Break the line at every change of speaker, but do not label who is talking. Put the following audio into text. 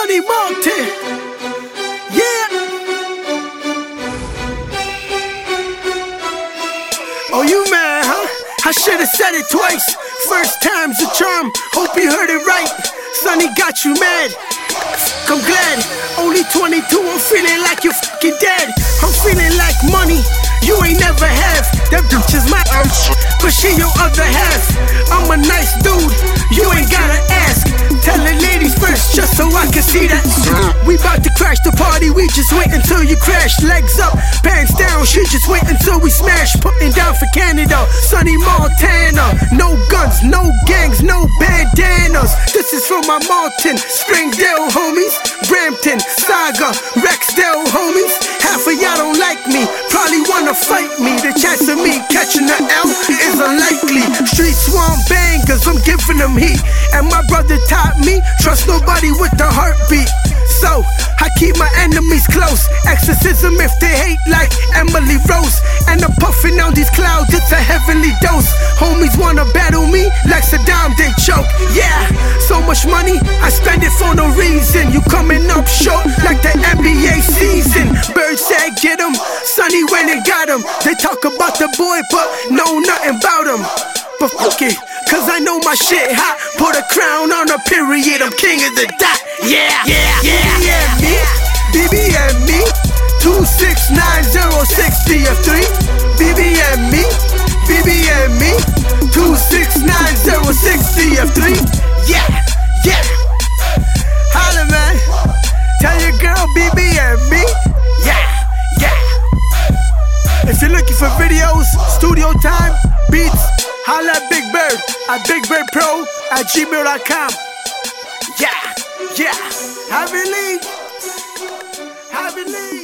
Sonny Maltin. Yeah. Oh, you mad, huh? I should've said it twice. First time's a charm. Hope you heard it right. Sonny got you mad. I'm glad. Only 22, I'm feeling like you're fucking dead. I'm feeling like money you ain't never have. That bitch is my ass, but she your other half. I'm a nice dude, you ain't gotta ask. Tell the ladies first, just so I can see that. We bout to crash the party, we just wait until you crash. Legs up, pants down, she just wait until we smash. Putting down for Canada, Sonny Montana. No guns, no gangs, no bandanas. This is for my Maltin, Springdale homies, Brampton, Saga, Rexdale homies. Half of y'all don't like me, probably wanna fight me. The chance of me catching the L is unlikely. Street swamp bangers, I'm giving them heat. And my brother taught me, trust nobody with the heartbeat. So, I keep my enemies close. Exorcism if they hate like Emily Rose. And I'm puffing on these clouds, it's a heavenly dose. Homies wanna battle me like Saddam, they choke. Yeah, so much money, I spend it for no reason. You coming up short like the NBA season. Bird said get him, Sonny went and got him. They talk about the boy but know nothing about him. But fuck it, cause I know my shit hot. Put a crown on a period, I'm king of the dot. Yeah, yeah, yeah, yeah. BBM me, 2690603. BBM me, BBM me, 2690603. Yeah, yeah. Holla man, tell your girl BBM me. Yeah, yeah. If you're looking for videos, studio time, beats, holla at Big Bird at BigBirdPro@gmail.com. Yeah, yeah. Have it leave.